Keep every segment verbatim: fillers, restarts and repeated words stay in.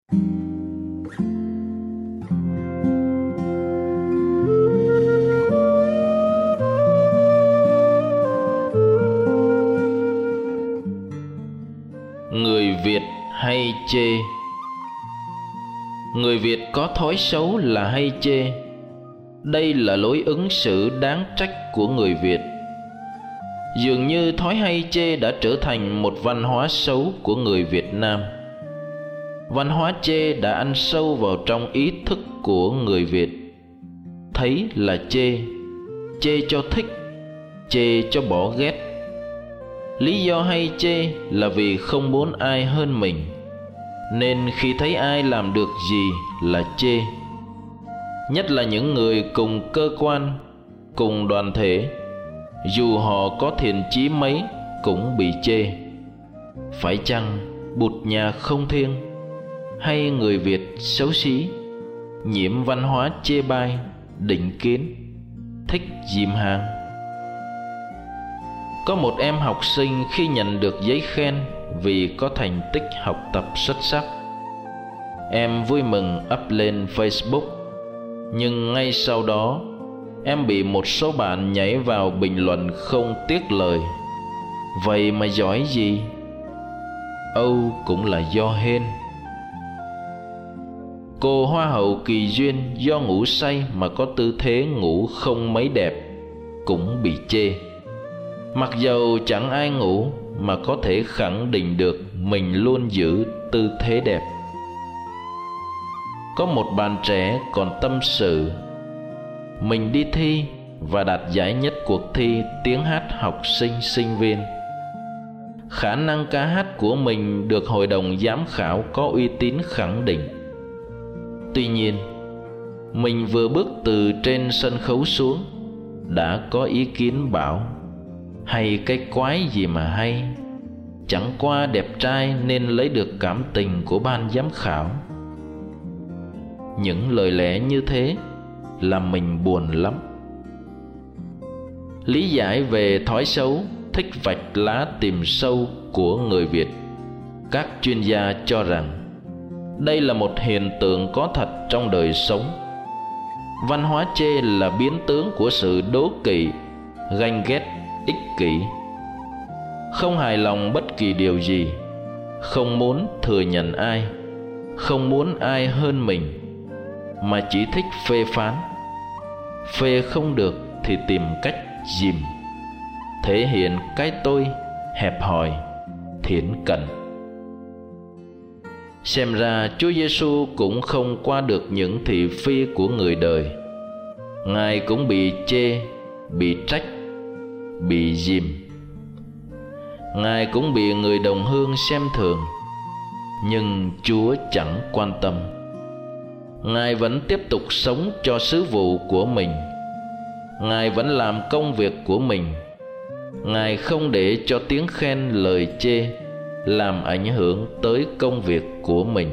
Người Việt hay chê. Người Việt có thói xấu là hay chê. Đây là lối ứng xử đáng trách của người Việt. Dường như thói hay chê đã trở thành một văn hóa xấu của người Việt Nam. Văn hóa chê đã ăn sâu vào trong ý thức của người Việt. Thấy là chê, chê cho thích, chê cho bỏ ghét. Lý do hay chê là vì không muốn ai hơn mình, nên khi thấy ai làm được gì là chê. Nhất là những người cùng cơ quan, cùng đoàn thể, dù họ có thiện chí mấy cũng bị chê. Phải chăng Bụt nhà không thiêng, hay người Việt xấu xí, nhiễm văn hóa chê bai, định kiến, thích dìm hàng? Có một em học sinh khi nhận được giấy khen vì có thành tích học tập xuất sắc, em vui mừng up lên Facebook. Nhưng ngay sau đó, em bị một số bạn nhảy vào bình luận không tiếc lời. Vậy mà giỏi gì? Âu cũng là do hên. Cô hoa hậu Kỳ Duyên do ngủ say mà có tư thế ngủ không mấy đẹp cũng bị chê. Mặc dầu chẳng ai ngủ mà có thể khẳng định được mình luôn giữ tư thế đẹp. Có một bạn trẻ còn tâm sự, mình đi thi và đạt giải nhất cuộc thi tiếng hát học sinh sinh viên. Khả năng ca hát của mình được hội đồng giám khảo có uy tín khẳng định. Tuy nhiên, mình vừa bước từ trên sân khấu xuống, đã có ý kiến bảo hay cái quái gì mà hay, chẳng qua đẹp trai nên lấy được cảm tình của ban giám khảo. Những lời lẽ như thế làm mình buồn lắm. Lý giải về thói xấu thích vạch lá tìm sâu của người Việt, các chuyên gia cho rằng đây là một hiện tượng có thật trong đời sống. Văn hóa chê là biến tướng của sự đố kỵ, ganh ghét, ích kỷ, không hài lòng bất kỳ điều gì, không muốn thừa nhận ai, không muốn ai hơn mình, mà chỉ thích phê phán. Phê không được thì tìm cách dìm, thể hiện cái tôi hẹp hòi, thiển cận. Xem ra Chúa Giêsu cũng không qua được những thị phi của người đời. Ngài cũng bị chê, bị trách, bị dìm. Ngài cũng bị người đồng hương xem thường, nhưng Chúa chẳng quan tâm. Ngài vẫn tiếp tục sống cho sứ vụ của mình. Ngài vẫn làm công việc của mình. Ngài không để cho tiếng khen lời chê làm ảnh hưởng tới công việc của mình.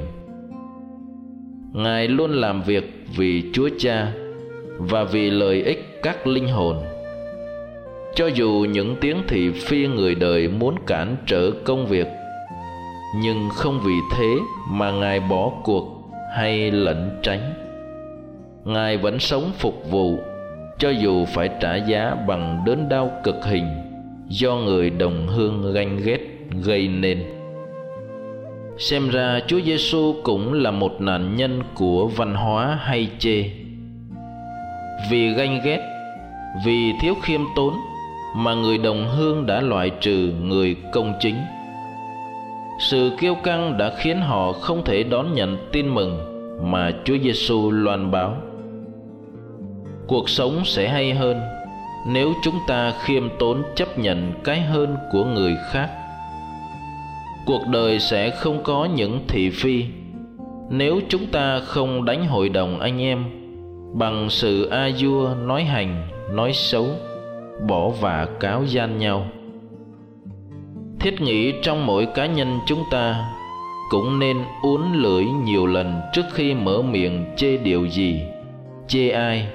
Ngài luôn làm việc vì Chúa Cha và vì lợi ích các linh hồn. Cho dù những tiếng thị phi người đời muốn cản trở công việc, nhưng không vì thế mà Ngài bỏ cuộc hay lẩn tránh. Ngài vẫn sống phục vụ, cho dù phải trả giá bằng đớn đau cực hình do người đồng hương ganh ghét gây nên. Xem ra Chúa Giêsu cũng là một nạn nhân của văn hóa hay chê. Vì ganh ghét, vì thiếu khiêm tốn mà người đồng hương đã loại trừ người công chính. Sự kiêu căng đã khiến họ không thể đón nhận tin mừng mà Chúa Giêsu loan báo. Cuộc sống sẽ hay hơn nếu chúng ta khiêm tốn chấp nhận cái hơn của người khác. Cuộc đời sẽ không có những thị phi nếu chúng ta không đánh hội đồng anh em bằng sự a dua nói hành, nói xấu, bỏ vạ cáo gian nhau. Thiết nghĩ trong mỗi cá nhân chúng ta cũng nên uốn lưỡi nhiều lần trước khi mở miệng chê điều gì, chê ai.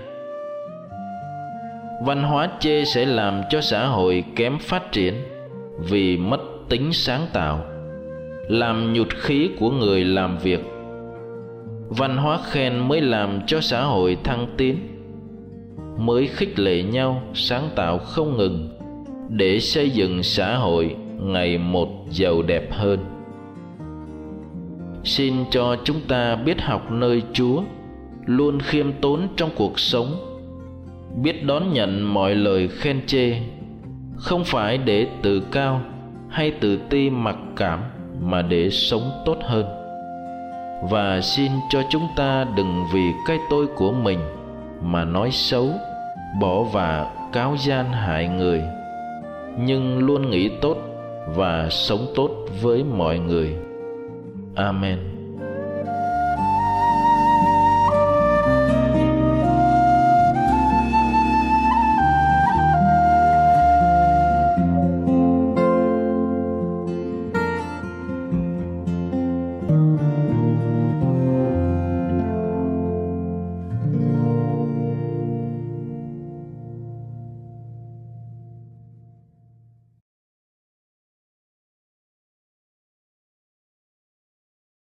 Văn hóa chê sẽ làm cho xã hội kém phát triển vì mất tính sáng tạo, làm nhụt khí của người làm việc, Văn hóa khen mới làm cho xã hội thăng tiến, mới khích lệ nhau sáng tạo không ngừng để xây dựng xã hội ngày một giàu đẹp hơn. Xin cho chúng ta biết học nơi Chúa, luôn khiêm tốn trong cuộc sống, biết đón nhận mọi lời khen chê, không phải để tự cao hay tự ti mặc cảm, mà để sống tốt hơn. Và xin cho chúng ta đừng vì cái tôi của mình mà nói xấu, bỏ vạ, cáo gian hại người, nhưng luôn nghĩ tốt và sống tốt với mọi người. Amen.